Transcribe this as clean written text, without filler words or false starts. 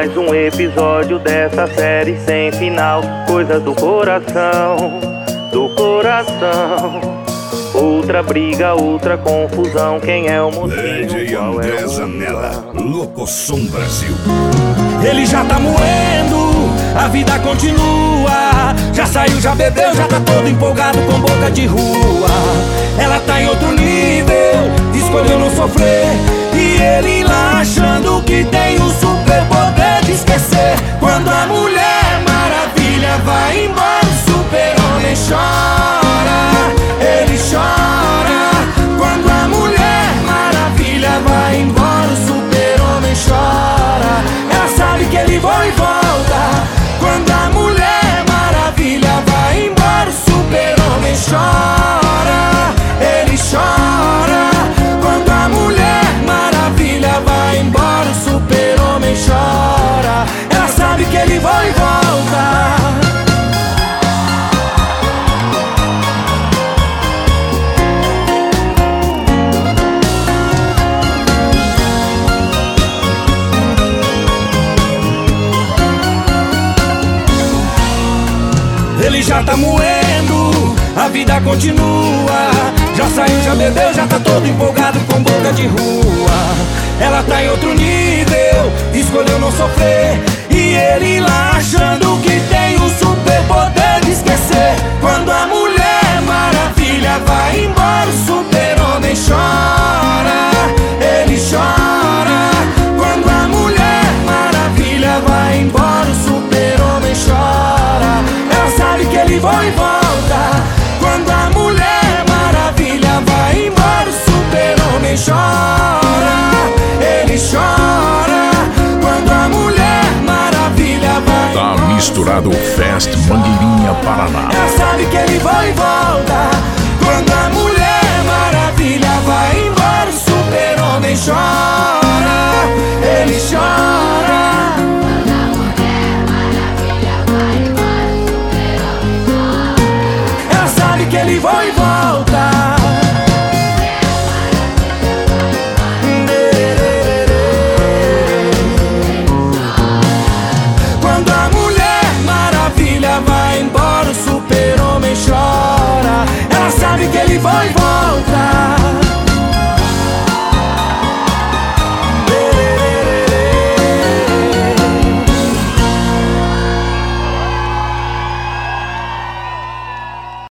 Mais um episódio dessa série sem final. Coisas do coração, do coração. Outra briga, outra confusão. Quem é o mocinho? DJ André Zanella, Locosom Brasil. Ele já tá moendo, a vida continua. Já saiu, já bebeu, já tá todo empolgado com boca de rua. Ela tá em outro nível, escolheu não sofrer. E ele lá achando que tem o superpoder de esquecer. Quando a Mulher Maravilha vai embora, o super-homem chora. Ele chora. Quando a Mulher Maravilha vai embora, o super-homem chora. Ela sabe que ele vai e volta. Quando a Mulher Maravilha vai embora, o super-homem chora. Ele chora. Quando a Mulher Maravilha vai embora, o super-homem chora. Ela sabe que ele vai e volta. Ele já tá moendo, a vida continua. Já saiu, já bebeu, já tá todo empolgado com boca de rua. Ela tá em outro nível, escolheu não sofrer. E ele lá achando que tem o superpoder de esquecer. Quando a Mulher Maravilha vai embora, o super-homem chora. Ele chora. Quando a Mulher Maravilha vai embora, o super-homem chora. Ela sabe que ele vai e volta. Quando a Mulher Maravilha vai embora, o super-homem chora. Ele chora. Quando a Mulher Maravilha vai Tá embora, misturado Fest Mangueirinha, Paraná. ela sabe que ele vai e volta. Quando a Mulher Maravilha vai embora, o super-homem chora. Ele chora. Ela sabe que ele vai e volta. Quando a Mulher Maravilha vai embora, o super-homem chora. Ela sabe que ele vai e volta.